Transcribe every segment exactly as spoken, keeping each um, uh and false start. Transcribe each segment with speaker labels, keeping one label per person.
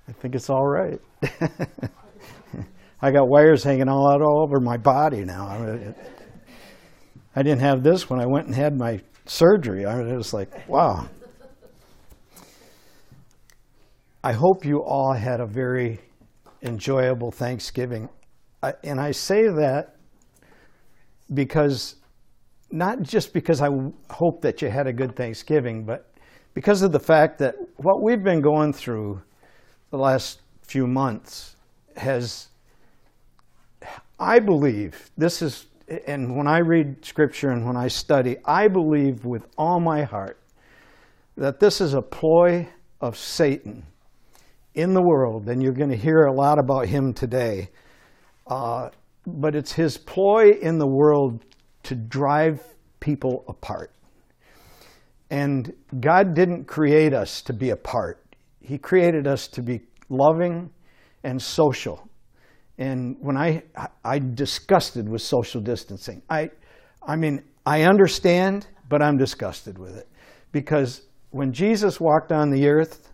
Speaker 1: I think it's all right. I got wires hanging all out all over my body now. I, mean, it, I didn't have this when I went and had my surgery. I mean, it was like, wow. I hope you all had a very enjoyable Thanksgiving. I, and I say that because, not just because I hope that you had a good Thanksgiving, but because of the fact that what we've been going through the last few months has, I believe, this is, and when I read Scripture and when I study, I believe with all my heart that this is a ploy of Satan in the world, and you're going to hear a lot about him today. Uh, but it's his ploy in the world to drive people apart. And God didn't create us to be apart. He created us to be loving and social. And when I, I'm disgusted with social distancing. I, I mean, I understand, but I'm disgusted with it. Because when Jesus walked on the earth,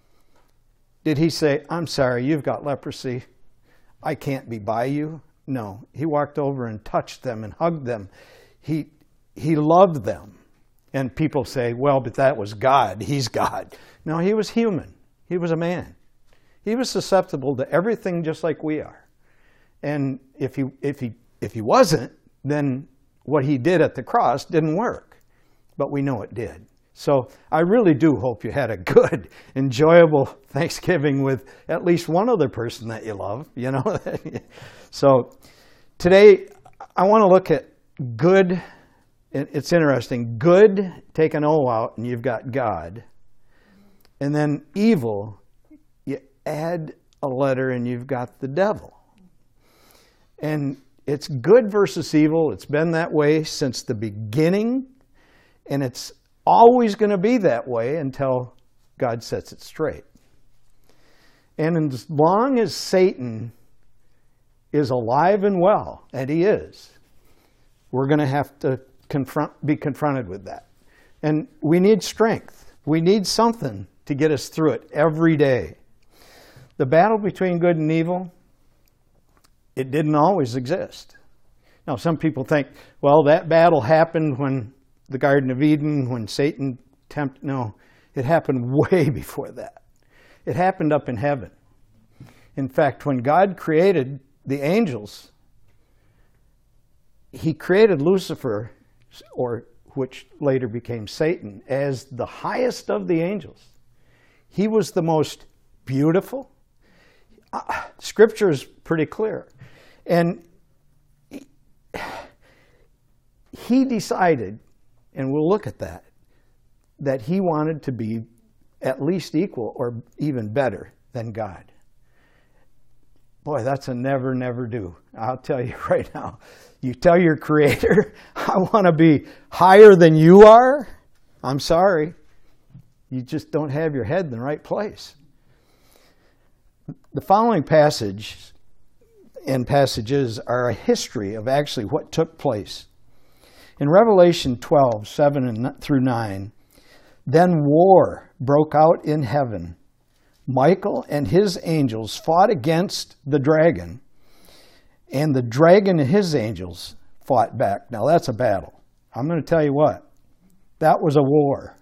Speaker 1: did he say, I'm sorry, you've got leprosy. I can't be by you? No. He walked over and touched them and hugged them. He, he loved them. And people say, well, but that was God. He's God. No, he was human. He was a man. He was susceptible to everything just like we are. And if he, if he, if he wasn't, then what he did at the cross didn't work. But we know it did. So I really do hope you had a good, enjoyable Thanksgiving with at least one other person that you love, you know. So today I want to look at good. It's interesting. Good, take an O out and you've got God. And then evil, you add a letter and you've got the devil. And it's good versus evil. It's been that way since the beginning. And it's always going to be that way until God sets it straight. And as long as Satan is alive and well, and he is, we're going to have to confront, be confronted with that. And we need strength. We need something to get us through it every day. The battle between good and evil, it didn't always exist. Now, some people think, well, that battle happened when the Garden of Eden, when Satan tempted. No, it happened way before that. It happened up in heaven. In fact, when God created the angels, he created Lucifer, or which later became Satan, as the highest of the angels. He was the most beautiful. Uh, Scripture is pretty clear. And he, he decided, and we'll look at that, that he wanted to be at least equal or even better than God. Boy, that's a never, never do. I'll tell you right now. You tell your Creator, I want to be higher than you are. I'm sorry. You just don't have your head in the right place. The following passage and passages are a history of actually what took place. In Revelation twelve, seven through nine, then war broke out in heaven. Michael and his angels fought against the dragon, and the dragon and his angels fought back. Now that's a battle. I'm going to tell you what, that was a war.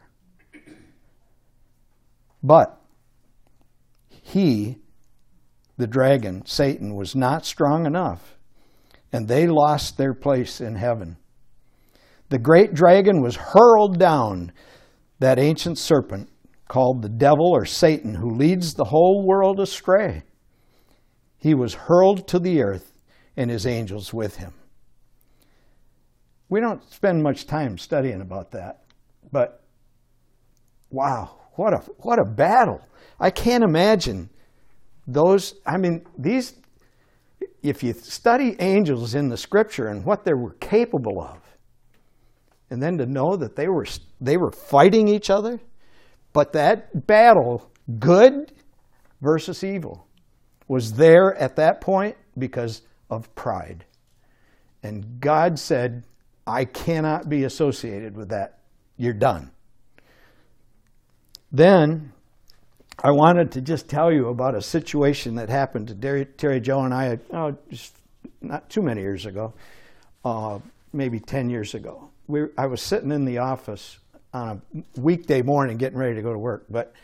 Speaker 1: But he, the dragon, Satan, was not strong enough, and they lost their place in heaven. The great dragon was hurled down, that ancient serpent called the devil or Satan, who leads the whole world astray. He was hurled to the earth and his angels with him. We don't spend much time studying about that, but wow, what a what a battle. I can't imagine those, I mean, these, if you study angels in the Scripture and what they were capable of, and then to know that they were they were fighting each other, but that battle, good versus evil, was there at that point because of pride. And God said, I cannot be associated with that. You're done. Then I wanted to just tell you about a situation that happened to Terry, Terry Joe and I, oh, just not too many years ago, uh, maybe ten years ago. We, I was sitting in the office on a weekday morning getting ready to go to work, but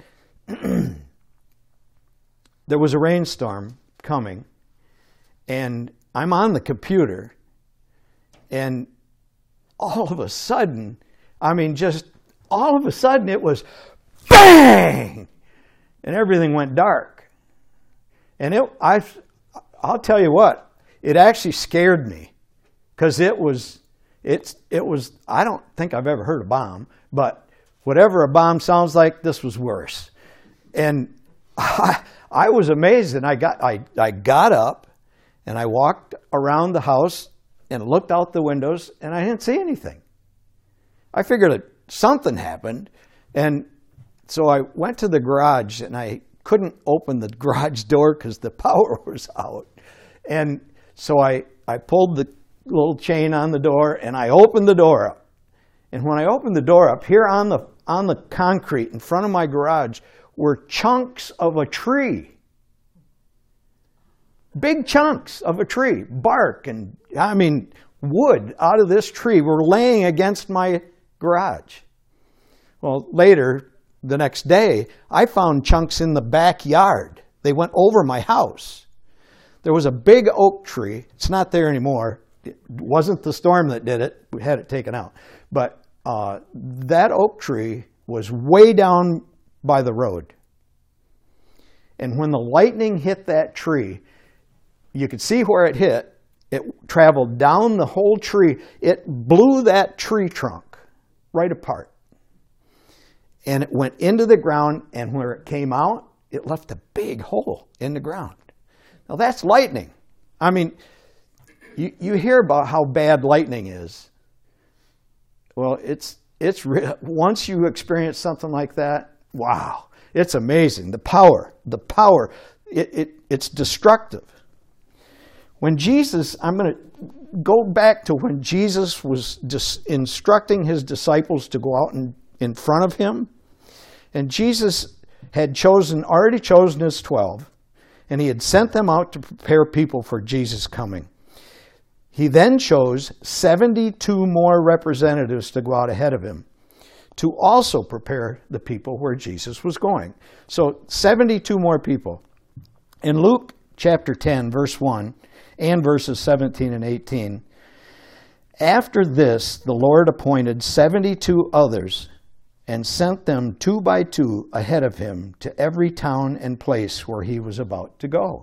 Speaker 1: there was a rainstorm coming, and I'm on the computer, and all of a sudden, I mean, just all of a sudden it was bang! And everything went dark. And it, I, I'll tell you what, it actually scared me, because it was, it's, it was, I don't think I've ever heard a bomb, but whatever a bomb sounds like, this was worse. And I, I was amazed, and I got, I, I got up, and I walked around the house and looked out the windows, and I didn't see anything. I figured that something happened, and so I went to the garage, and I couldn't open the garage door because the power was out. And so I, I pulled the little chain on the door, and I opened the door up. And when I opened the door up, here on the, on the concrete in front of my garage were chunks of a tree. Big chunks of a tree, bark and, I mean, wood out of this tree were laying against my garage. Well, later, the next day, I found chunks in the backyard. They went over my house. There was a big oak tree. It's not there anymore. It wasn't the storm that did it. We had it taken out. But uh, that oak tree was way down by the road. And when the lightning hit that tree, you could see where it hit. It traveled down the whole tree. It blew that tree trunk right apart. And it went into the ground, and where it came out, it left a big hole in the ground. Now that's lightning. I mean, you, you hear about how bad lightning is. Well, it's, it's real. Once you experience something like that, wow, it's amazing. The power, the power, it, it, it's destructive. When Jesus, I'm going to go back to when Jesus was dis- instructing his disciples to go out and in front of him. And Jesus had chosen, already chosen his twelve, and he had sent them out to prepare people for Jesus' coming. He then chose seventy-two more representatives to go out ahead of him to also prepare the people where Jesus was going. So seventy-two more people. In Luke chapter ten, verse one, and verses seventeen and eighteen, after this, the Lord appointed seventy-two others and sent them two by two ahead of him to every town and place where he was about to go.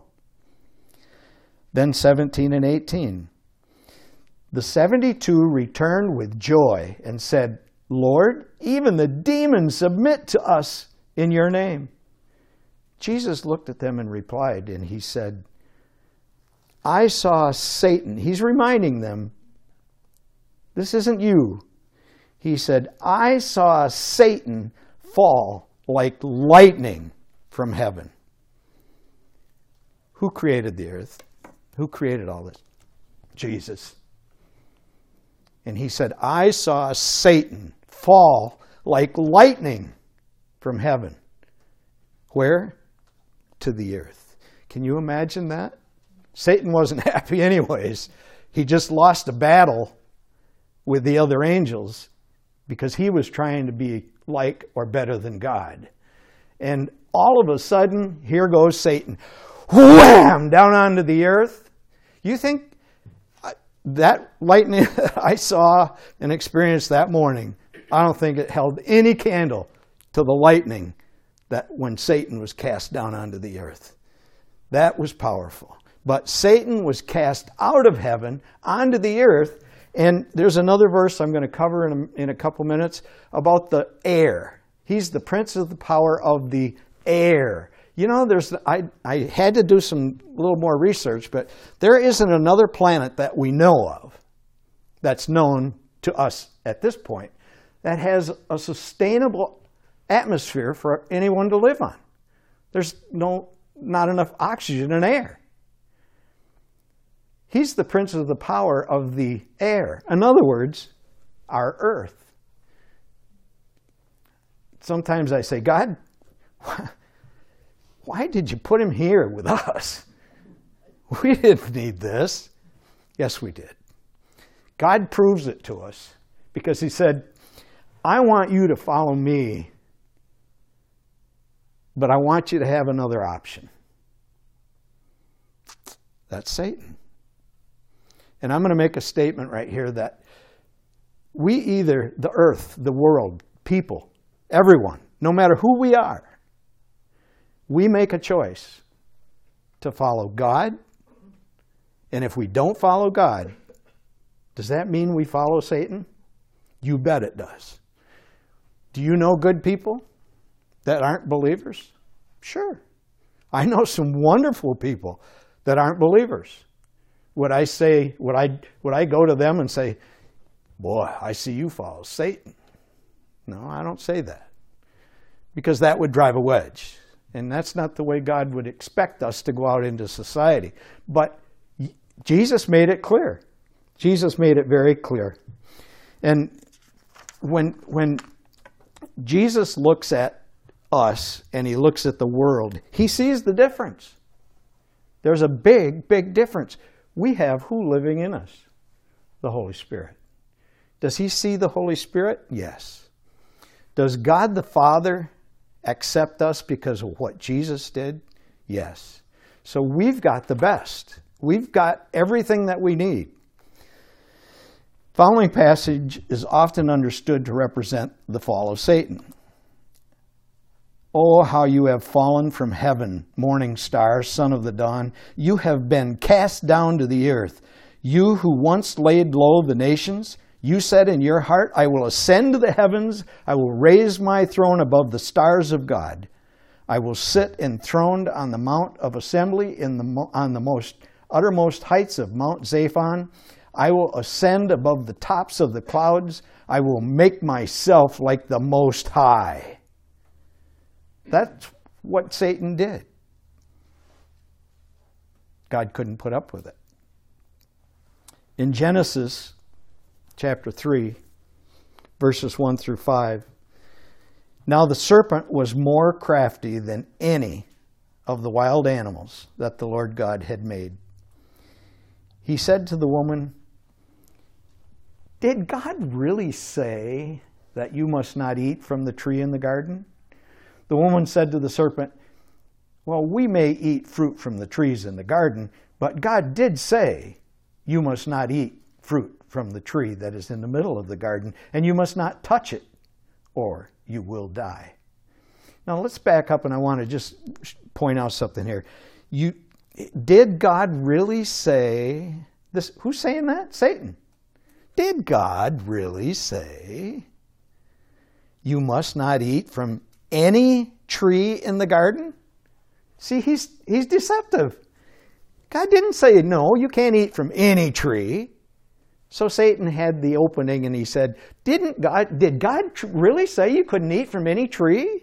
Speaker 1: Then seventeen and eighteen. The seventy-two returned with joy and said, Lord, even the demons submit to us in your name. Jesus looked at them and replied, and he said, I saw Satan. He's reminding them, this isn't you. He said, I saw Satan fall like lightning from heaven. Who created the earth? Who created all this? Jesus. And he said, I saw Satan fall like lightning from heaven. Where? To the earth. Can you imagine that? Satan wasn't happy anyways. He just lost a battle with the other angels because he was trying to be like or better than God. And all of a sudden, here goes Satan. Wham! Down onto the earth. You think that lightning I saw and experienced that morning, I don't think it held any candle to the lightning that when Satan was cast down onto the earth. That was powerful. But Satan was cast out of heaven onto the earth. And there's another verse I'm going to cover in a, in a couple minutes about the air. He's the prince of the power of the air. You know, there's I, I had to do some little more research, but there isn't another planet that we know of that's known to us at this point that has a sustainable atmosphere for anyone to live on. There's no not enough oxygen and air. He's the prince of the power of the air. In other words, our earth. Sometimes I say, God, why did you put him here with us? We didn't need this. Yes, we did. God proves it to us because he said, I want you to follow me, but I want you to have another option. That's Satan. And I'm going to make a statement right here that we either, the earth, the world, people, everyone, no matter who we are, we make a choice to follow God. And if we don't follow God, does that mean we follow Satan? You bet it does. Do you know good people that aren't believers? Sure. I know some wonderful people that aren't believers. Would I say, would I, would I go to them and say, boy, I see you follow Satan? No, I don't say that. Because that would drive a wedge. And that's not the way God would expect us to go out into society. But Jesus made it clear. Jesus made it very clear. And when, when Jesus looks at us and he looks at the world, he sees the difference. There's a big, big difference. We have who living in us? The Holy Spirit. Does he see the Holy Spirit? Yes. Does God the Father accept us because of what Jesus did? Yes. So we've got the best. We've got everything that we need. The following passage is often understood to represent the fall of Satan. Oh, how you have fallen from heaven, morning star, son of the dawn. You have been cast down to the earth. You who once laid low the nations, you said in your heart, I will ascend to the heavens. I will raise my throne above the stars of God. I will sit enthroned on the mount of assembly in the, on the most uttermost heights of Mount Zaphon. I will ascend above the tops of the clouds. I will make myself like the Most High. That's what Satan did. God couldn't put up with it. In Genesis chapter three, verses one through five, now the serpent was more crafty than any of the wild animals that the Lord God had made. He said to the woman, did God really say that you must not eat from the tree in the garden? The woman said to the serpent, well, we may eat fruit from the trees in the garden, but God did say you must not eat fruit from the tree that is in the middle of the garden, and you must not touch it, or you will die. Now let's back up, and I want to just point out something here. You, did God really say this? Who's saying that? Satan. Did God really say you must not eat from any tree in the garden? See, he's, he's deceptive. God didn't say, no, you can't eat from any tree. So Satan had the opening and he said, Didn't God, did God really say you couldn't eat from any tree?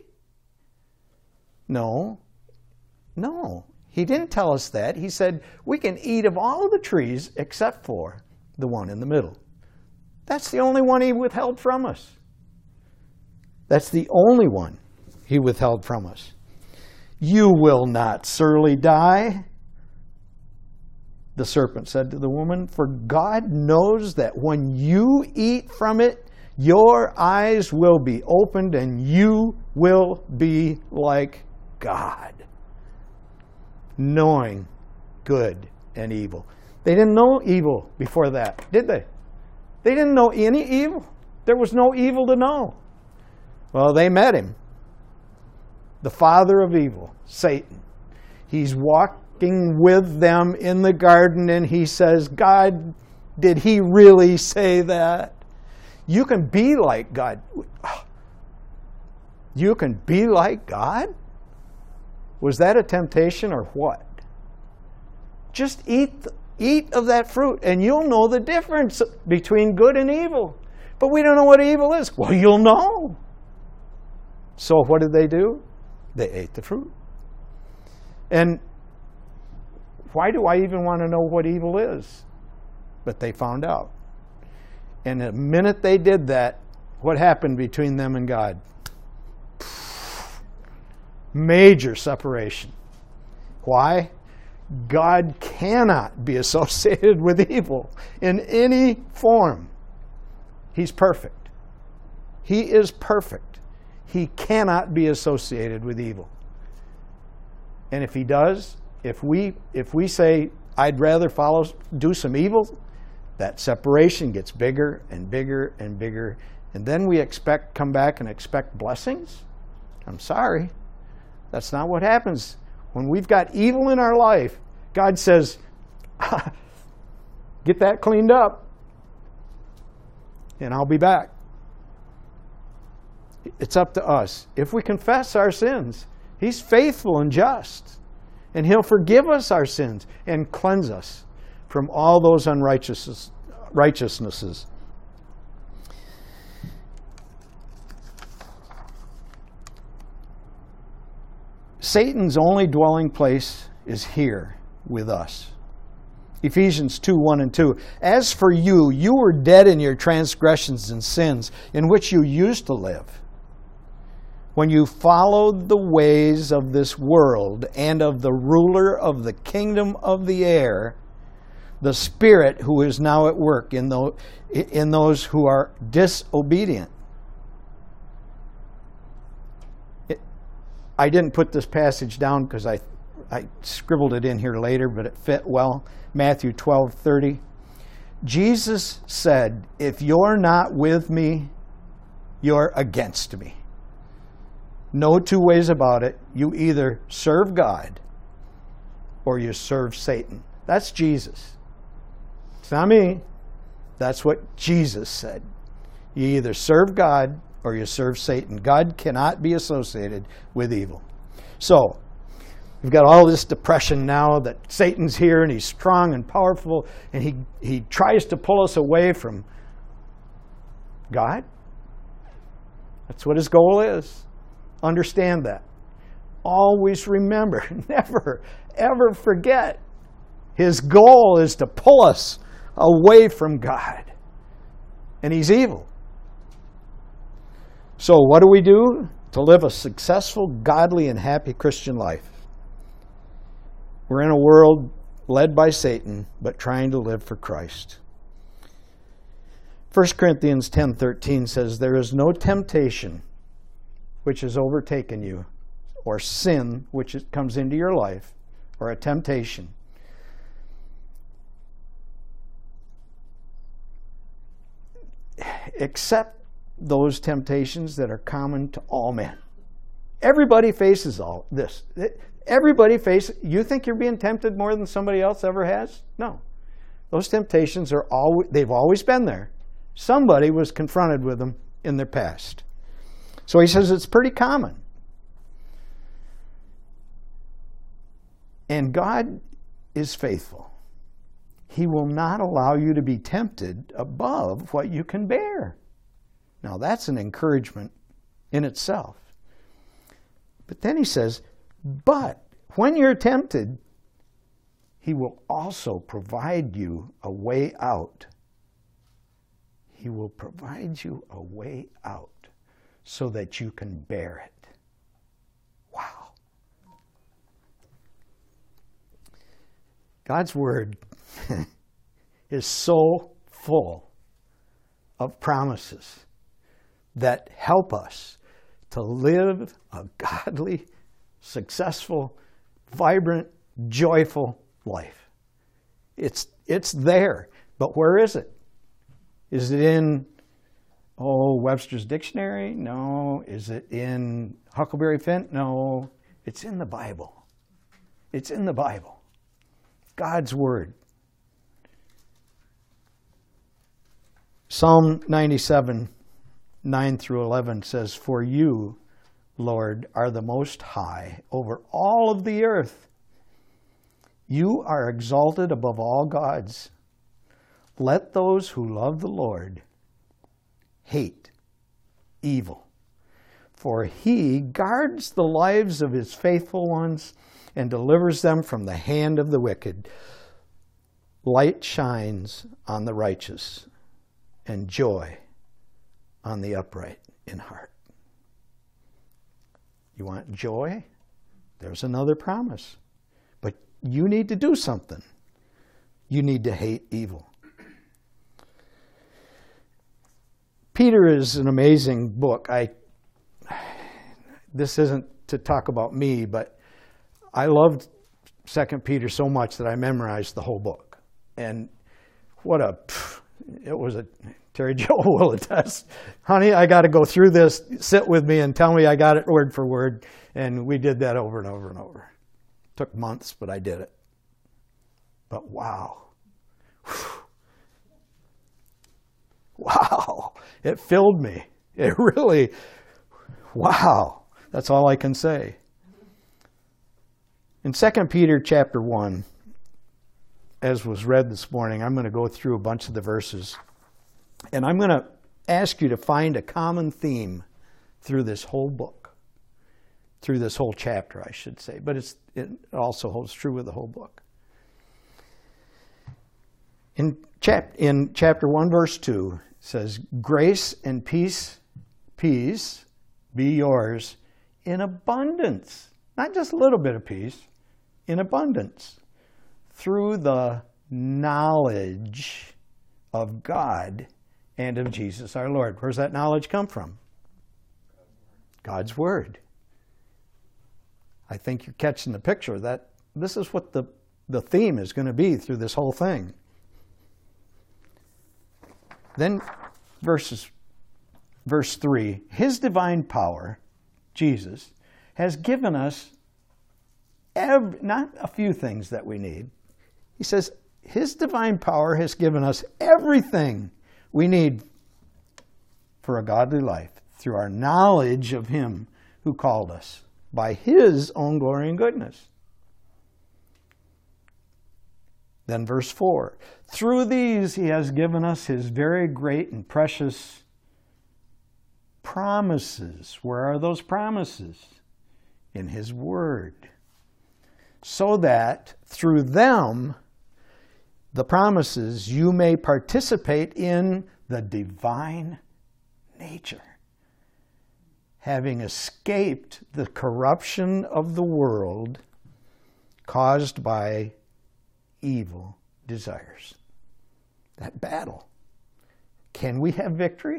Speaker 1: No. No. He didn't tell us that. He said, we can eat of all of the trees except for the one in the middle. That's the only one he withheld from us. That's the only one he withheld from us. You will not surely die, the serpent said to the woman, for God knows that when you eat from it, your eyes will be opened and you will be like God, knowing good and evil. They didn't know evil before that, did they? They didn't know any evil. There was no evil to know. Well, they met him. The father of evil, Satan. He's walking with them in the garden and he says, God, did he really say that? You can be like God. You can be like God? Was that a temptation or what? Just eat, eat of that fruit and you'll know the difference between good and evil. But we don't know what evil is. Well, you'll know. So what did they do? They ate the fruit. And why do I even want to know what evil is? But they found out. And the minute they did that, what happened between them and God? Major separation. Why? God cannot be associated with evil in any form. He's perfect. He is perfect. He cannot be associated with evil. And if he does, if we if we say, I'd rather follow, do some evil, that separation gets bigger and bigger and bigger. And then we expect, come back and expect blessings? I'm sorry. That's not what happens. When we've got evil in our life, God says, get that cleaned up, and I'll be back. It's up to us. If we confess our sins, He's faithful and just, and He'll forgive us our sins and cleanse us from all those unrighteousnesses. Righteousnesses. Satan's only dwelling place is here with us. Ephesians two, one and two. As for you, you were dead in your transgressions and sins, in which you used to live, when you followed the ways of this world and of the ruler of the kingdom of the air, the Spirit who is now at work in those, in those who are disobedient. It, I didn't put this passage down because I, I scribbled it in here later, but it fit well. Matthew twelve thirty. Jesus said, if you're not with me, you're against me. No two ways about it. You either serve God or you serve Satan. That's Jesus. It's not me. That's what Jesus said. You either serve God or you serve Satan. God cannot be associated with evil. So, we've got all this depression now that Satan's here and he's strong and powerful and he, he tries to pull us away from God. That's what his goal is. Understand that. Always remember, never, ever forget, his goal is to pull us away from God. And he's evil. So what do we do to live a successful, godly, and happy Christian life? We're in a world led by Satan, but trying to live for Christ. First Corinthians ten thirteen says, there is no temptation which has overtaken you, or sin which comes into your life, or a temptation, except those temptations that are common to all men. Everybody faces all this. Everybody faces. You think you're being tempted more than somebody else ever has? No. Those temptations are always, they've always been there. Somebody was confronted with them in their past. So he says it's pretty common. And God is faithful. He will not allow you to be tempted above what you can bear. Now that's an encouragement in itself. But then he says, but when you're tempted, he will also provide you a way out. He will provide you a way out so that you can bear it. Wow. God's Word is so full of promises that help us to live a godly, successful, vibrant, joyful life. It's, it's there, but where is it? Is it in, oh, Webster's Dictionary? No. Is it in Huckleberry Finn? No. It's in the Bible. It's in the Bible. God's Word. Psalm ninety-seven, nine through eleven says, for you, Lord, are the most high over all of the earth. You are exalted above all gods. Let those who love the Lord hate evil. For he guards the lives of his faithful ones and delivers them from the hand of the wicked. Light shines on the righteous and joy on the upright in heart. You want joy? There's another promise. But you need to do something. You need to hate evil. Peter is an amazing book. I, this isn't to talk about me, but I loved Second Peter so much that I memorized the whole book. And what a, it was a, Terry Joe will attest. Honey, I got to go through this. Sit with me and tell me I got it word for word. And we did that over and over and over. It took months, but I did it. But wow. Whew. Wow. It filled me. It really, wow. That's all I can say. In Second Peter chapter one, as was read this morning, I'm going to go through a bunch of the verses. And I'm going to ask you to find a common theme through this whole book. Through this whole chapter, I should say. But it's, it also holds true with the whole book. In, chap, in chapter one, verse two, it says, grace and peace, peace be yours in abundance. Not just a little bit of peace, in abundance. Through the knowledge of God and of Jesus our Lord. Where's that knowledge come from? God's Word. I think you're catching the picture. That this is what the, the theme is going to be through this whole thing. Then verses, verse three, His divine power, Jesus, has given us every, not a few things that we need. He says, His divine power has given us everything we need for a godly life through our knowledge of Him who called us by His own glory and goodness. Then verse four, through these He has given us His very great and precious promises. Where are those promises? In His Word. So that through them, the promises, you may participate in the divine nature, having escaped the corruption of the world caused by evil desires. That battle. Can we have victory?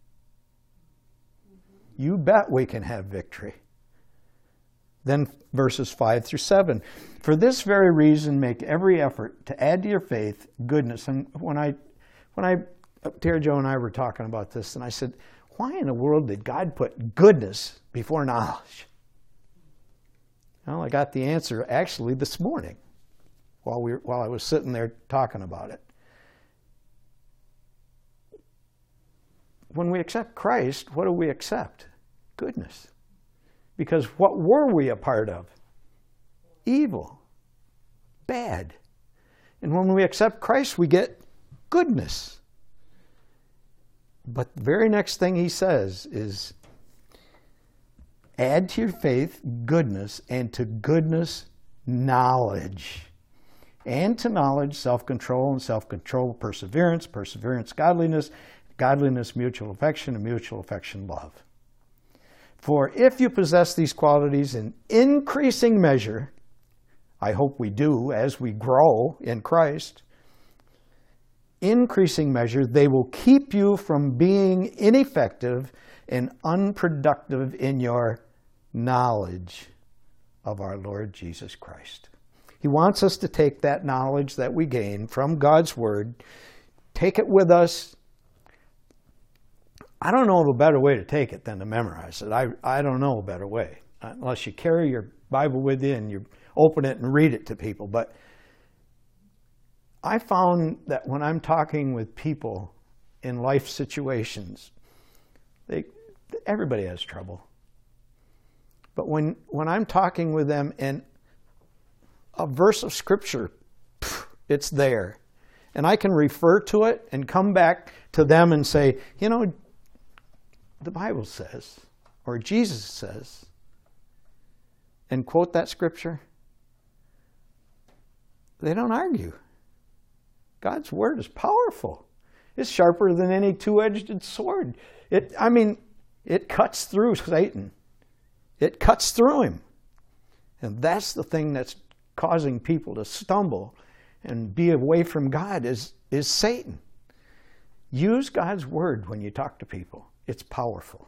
Speaker 1: You bet we can have victory. Then verses five through seven. For this very reason, make every effort to add to your faith goodness. And when I, when I, Terry Joe and I were talking about this, and I said, why in the world did God put goodness before knowledge? Well, I got the answer actually this morning while we were, while I was sitting there talking about it. When we accept Christ, what do we accept? Goodness. Because what were we a part of? Evil. Bad. And when we accept Christ, we get goodness. But the very next thing he says is, add to your faith goodness, and to goodness knowledge. And to knowledge self-control, and self-control perseverance, perseverance godliness, godliness mutual affection, and mutual affection love. For if you possess these qualities in increasing measure, I hope we do as we grow in Christ, increasing measure, they will keep you from being ineffective and unproductive in your knowledge of our Lord Jesus Christ. He wants us to take that knowledge that we gain from God's Word, take it with us. I don't know of a better way to take it than to memorize it. I, I don't know a better way, unless you carry your Bible with you and you open it and read it to people. But I found that when I'm talking with people in life situations, they, everybody has trouble. But when, when I'm talking with them and a verse of Scripture, it's there. And I can refer to it and come back to them and say, you know, the Bible says, or Jesus says, and quote that Scripture. They don't argue. God's Word is powerful. It's sharper than any two-edged sword. It, I mean, it cuts through Satan. It cuts through him. And that's the thing that's causing people to stumble and be away from God is, is Satan. Use God's word when you talk to people. It's powerful.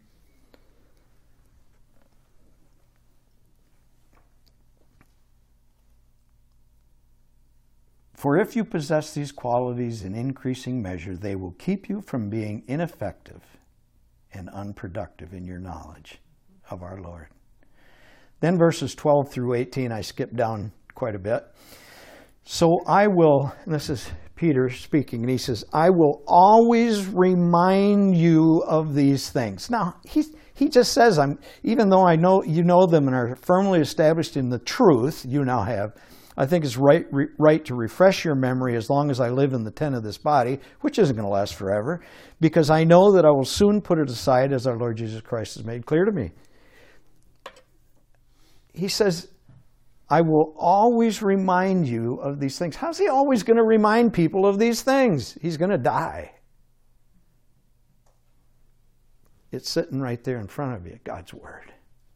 Speaker 1: For if you possess these qualities in increasing measure, they will keep you from being ineffective and unproductive in your knowledge of our Lord. Then verses twelve through eighteen, I skipped down quite a bit. So I will, and this is Peter speaking, and he says, I will always remind you of these things. Now, he, he just says, I'm, even though I know you know them and are firmly established in the truth you now have, I think it's right, re, right to refresh your memory as long as I live in the tent of this body, which isn't going to last forever, because I know that I will soon put it aside as our Lord Jesus Christ has made clear to me. He says, I will always remind you of these things. How's he always going to remind people of these things? He's going to die. It's sitting right there in front of you, God's Word.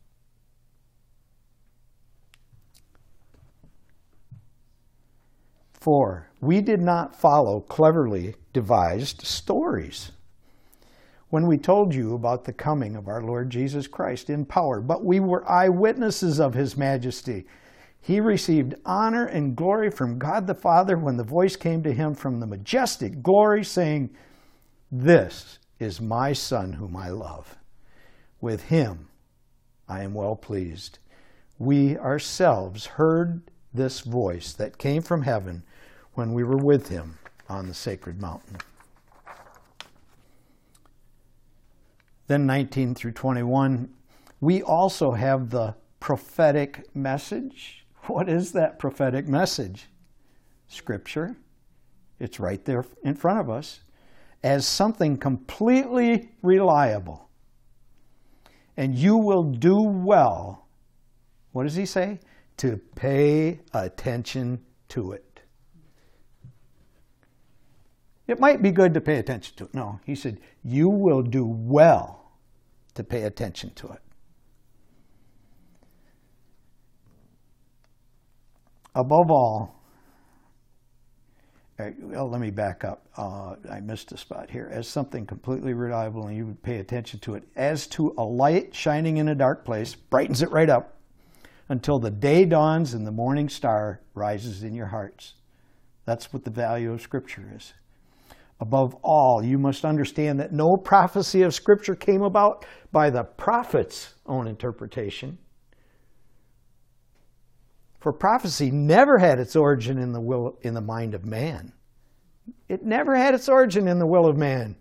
Speaker 1: For we did not follow cleverly devised stories when we told you about the coming of our Lord Jesus Christ in power, but we were eyewitnesses of his majesty. He received honor and glory from God the Father when the voice came to him from the majestic glory, saying, This is my Son whom I love. With him I am well pleased. We ourselves heard this voice that came from heaven when we were with him on the sacred mountain. Then nineteen through twenty-one, we also have the prophetic message. What is that prophetic message? Scripture. It's right there in front of us as something completely reliable. And you will do well, what does he say? To pay attention to it. It might be good to pay attention to it. No, he said, you will do well to pay attention to it. Above all, well, let me back up. Uh, I missed a spot here. As something completely reliable, and you would pay attention to it. As to a light shining in a dark place, brightens it right up until the day dawns and the morning star rises in your hearts. That's what the value of Scripture is. Above all, you must understand that no prophecy of Scripture came about by the prophet's own interpretation. For prophecy never had its origin in the will, in the mind of man. It never had its origin in the will of man.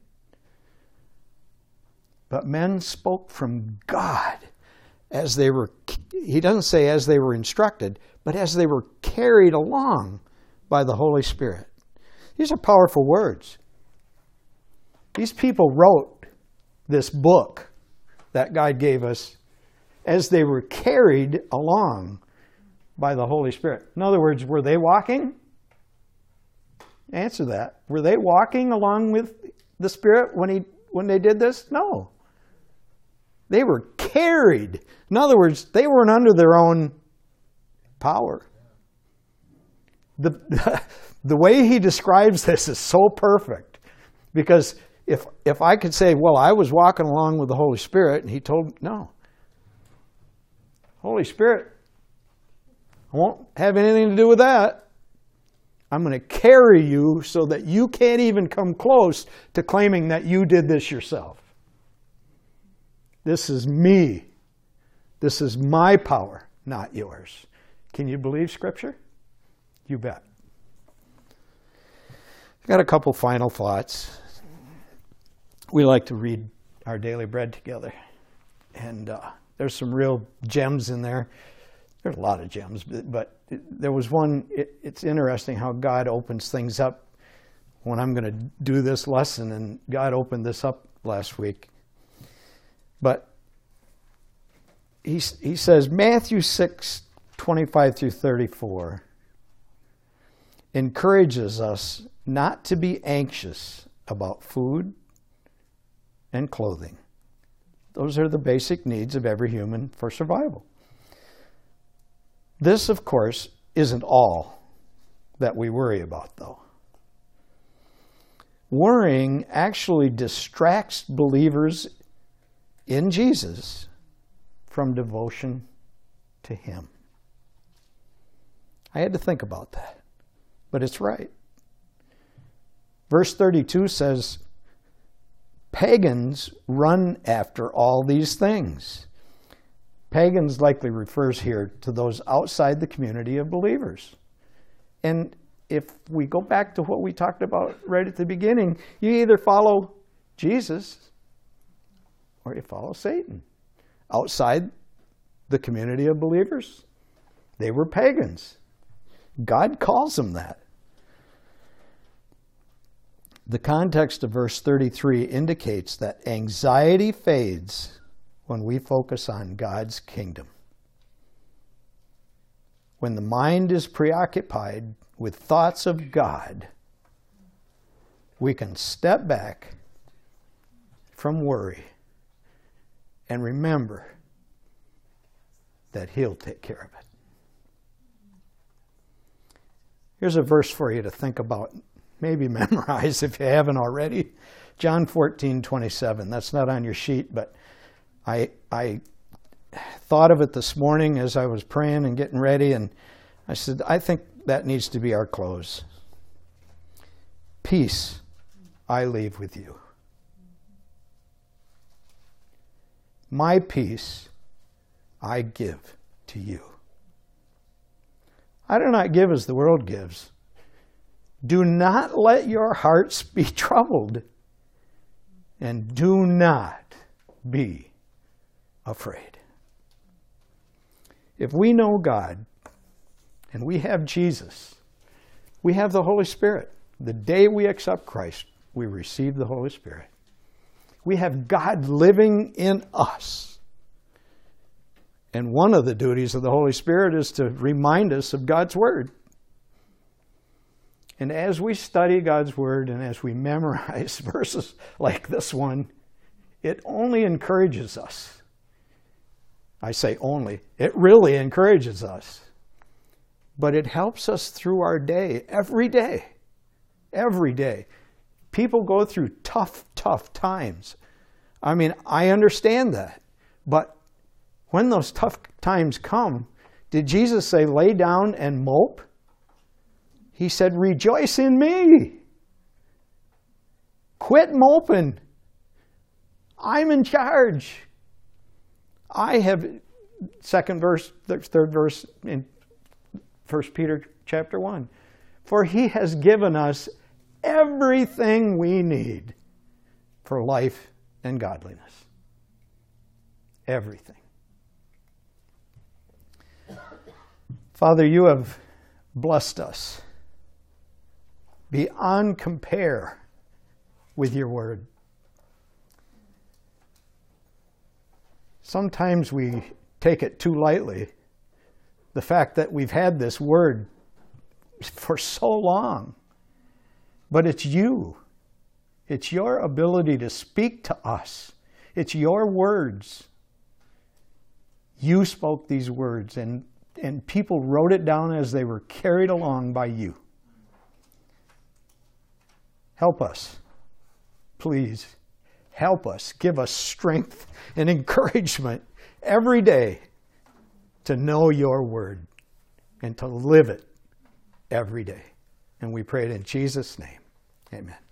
Speaker 1: But men spoke from God as they were, he doesn't say as they were instructed, but as they were carried along by the Holy Spirit. These are powerful words. These people wrote this book that God gave us as they were carried along by the Holy Spirit. In other words, were they walking? Answer that. Were they walking along with the Spirit when he when they did this? No. They were carried. In other words, they weren't under their own power. The, the, the way he describes this is so perfect. Because if if I could say, well, I was walking along with the Holy Spirit, and he told me, no. Holy Spirit, I won't have anything to do with that. I'm going to carry you so that you can't even come close to claiming that you did this yourself. This is me. This is my power, not yours. Can you believe Scripture? You bet. I've got a couple final thoughts. We like to read our daily bread together. And uh, there's some real gems in there. There's a lot of gems, but, but it, there was one, it, it's interesting how God opens things up when I'm going to do this lesson, and God opened this up last week. But he, he says, Matthew six, twenty-five through thirty-four encourages us not to be anxious about food and clothing. Those are the basic needs of every human for survival. This, of course, isn't all that we worry about, though. Worrying actually distracts believers in Jesus from devotion to Him. I had to think about that, but it's right. Verse thirty-two says, pagans run after all these things. Pagans likely refers here to those outside the community of believers. And if we go back to what we talked about right at the beginning, you either follow Jesus or you follow Satan. Outside the community of believers, they were pagans. God calls them that. The context of verse thirty-three indicates that anxiety fades when we focus on God's kingdom. When the mind is preoccupied with thoughts of God, we can step back from worry and remember that He'll take care of it. Here's a verse for you to think about, maybe memorize if you haven't already. John fourteen twenty-seven. That's not on your sheet, but I I thought of it this morning as I was praying and getting ready, and I said, I think that needs to be our close. Peace I leave with you. My peace I give to you. I do not give as the world gives. Do not let your hearts be troubled, and do not be afraid. If we know God and we have Jesus, we have the Holy Spirit. The day we accept Christ, we receive the Holy Spirit. We have God living in us. And one of the duties of the Holy Spirit is to remind us of God's Word. And as we study God's Word and as we memorize verses like this one, it only encourages us. I say only. It really encourages us. But it helps us through our day, every day. Every day. People go through tough, tough times. I mean, I understand that. But when those tough times come, did Jesus say, lay down and mope? He said, rejoice in me. Quit moping. I'm in charge. I have, second verse, third verse in First Peter chapter one. For He has given us everything we need for life and godliness. Everything. Father, you have blessed us beyond compare with your word. Sometimes we take it too lightly, the fact that we've had this word for so long. But it's you. It's your ability to speak to us. It's your words. You spoke these words, and, and people wrote it down as they were carried along by you. Help us. Please, help us. Give us strength and encouragement every day to know your word and to live it every day. And we pray it in Jesus' name. Amen.